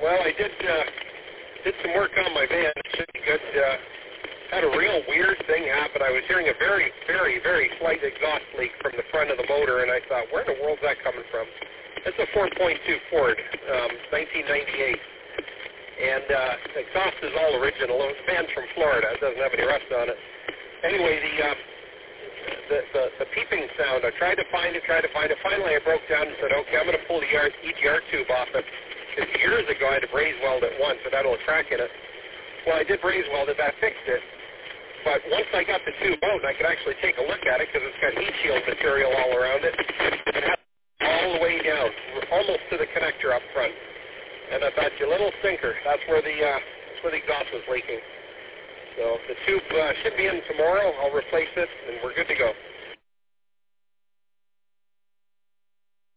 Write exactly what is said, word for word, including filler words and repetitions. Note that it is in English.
Well, I did uh, did some work on my van. It should be good. Uh, had a real weird thing happen. I was hearing a very, very, very slight exhaust leak from the front of the motor, and I thought, where in the world is that coming from? It's a four point two Ford, um, nineteen ninety-eight. And uh, the exhaust is all original. It was banned from Florida. It doesn't have any rust on it. Anyway, the, uh, the, the, the peeping sound, I tried to find it, tried to find it. Finally, I broke down and said, okay, I'm going to pull the E G R tube off it. Because years ago, I had to braze weld it once, and that had a crack in it. Well, I did braze weld it. That fixed it. But once I got the tube out, I could actually take a look at it because it's got heat shield material all around it. It has all the way down, almost to the connector up front. And I thought, you little stinker, that's where the uh, that's where the exhaust was leaking. So the tube uh, should be in tomorrow. I'll replace it, and we're good to go.